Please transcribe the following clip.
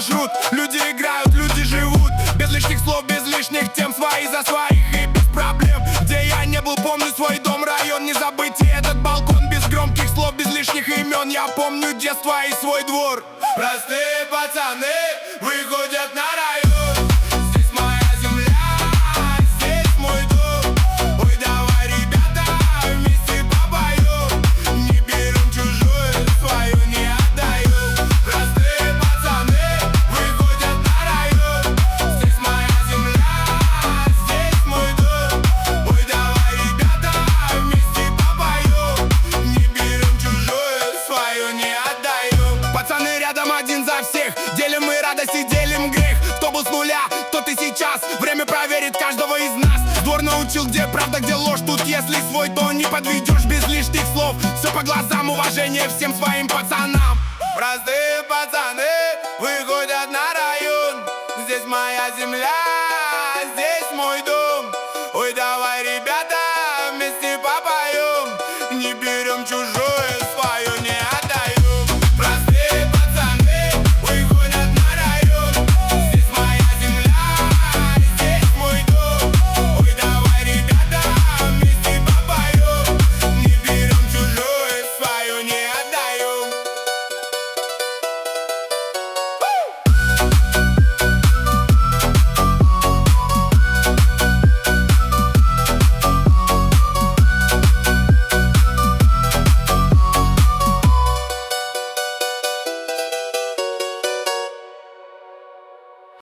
маршрут. Люди играют, люди живут, без лишних слов, без лишних тем. Свои за своих и без проблем. Где я не был, помню свой дом, район, не забыть и этот балкон. Без громких слов, без лишних имен. Я помню детство и свой двор. Простые пацаны выходят на район. Здесь моя земля, здесь мой дом. Ой, давай, ребята, вместе попоем. Не берем чужое, свое не отдаем. Простые пацаны выходят на район. Здесь моя земля, здесь мой дом. Ой, давай, ребята, вместе попоем. Не берем чужое, свое не отдаем. Пацаны рядом, один за всех. Делим мы радость и делим грех. Кто был с нуля, тот и сейчас. Время проверит каждого из нас. Двор научил, где правда, где ложь. Тут если свой, то не подведешь без лишних слов. Все по глазам, уважение всем своим пацанам. Простые пацаны